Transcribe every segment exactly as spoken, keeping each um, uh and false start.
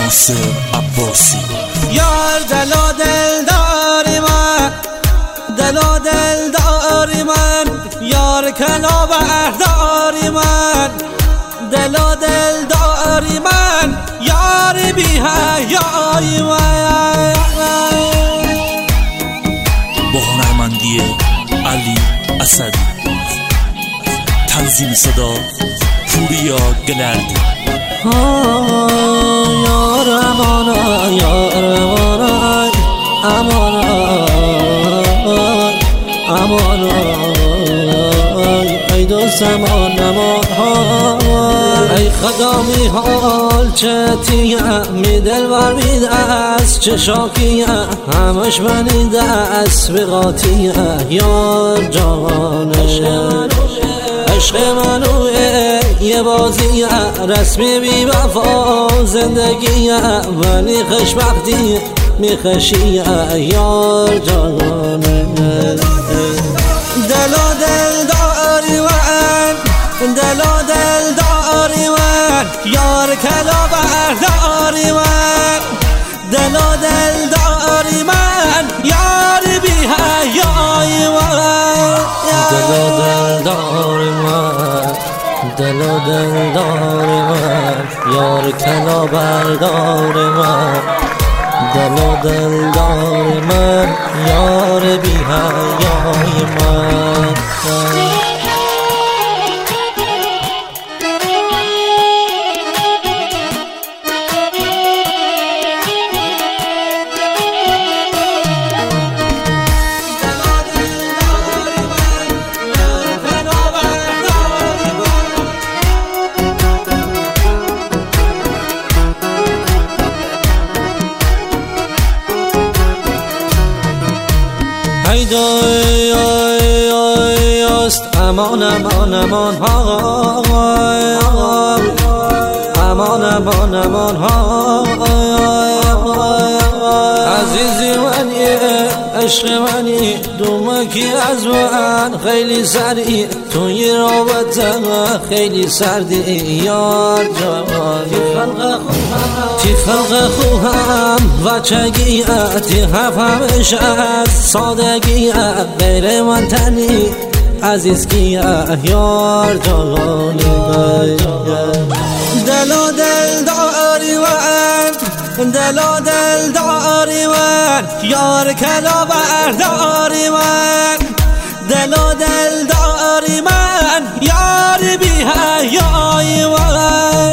ناصر عباسی. یار دل و دل داری من، دل و دل داری من، یار کلا برداری من، دل و دل داری من، یار بی حیای من. با هنرمندی علی اسدی، تنظیم صدا پوریا گلردی. یار امانای، یار امانای، امانای، امانای، ای دو زمان نمانهای. ای خدا می حال چه تیه، می دل بر می دست چه شاکیه، همش منی دست بغاتیه. یار جوانه عشق منوه یه بازیه، رسمی بی وفا زندگیه، ولی خوشبختی میخشیه. یار جانانه دل و دل داری من، دل و دل داری من، یار کلا برداری من، دل و دل داری من، یار بی حیای من. دل و دل داری من، دل و دل داری من، یار کلا برداری من، دل و دل داری من، یار بی حیای من. ای دای آی آی است امان امان امان ها، امان امان امان ها. عزیزی منی عشق منی، دومکی از من خیلی سری، توی رابطه خیلی سردی. یار جوانی تی خلق خوهم بچگیه، تی هفهمش از سادگیه، غیر من تنی عزیز کیه. یار جوانی دل و دل داری من، دل و دل داری من، یار کلا برداری من، دل و دل داری من، یار بی حیای من.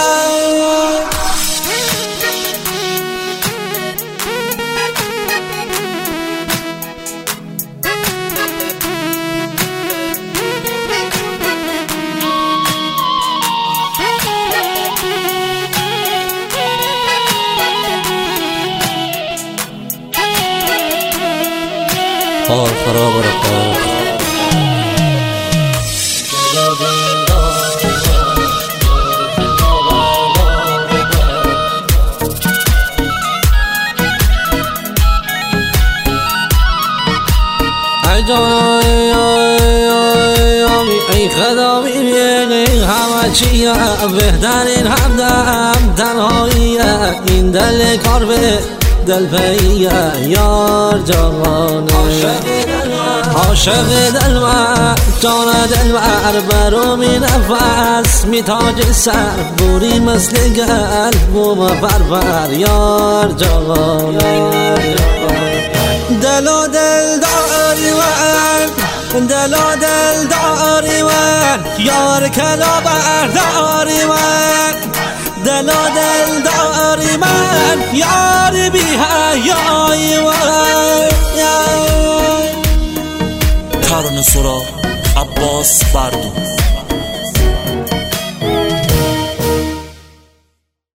حال خراب رفت ای جانای ای خدا میبینی همه چیه، بهترین همدم تنهاییه، این دل کار به دل پیه. یار جوانه عاشق دل من، جان دل بر برو می نفس می تاج سر، بوری مثل گل بوم فرفر. یار جوانه دل و دل داری من، دل و دل داری من، یار کلا برداری من، دل و دل داری من، یار بی حیای من. ترانه سرا عباس بردو.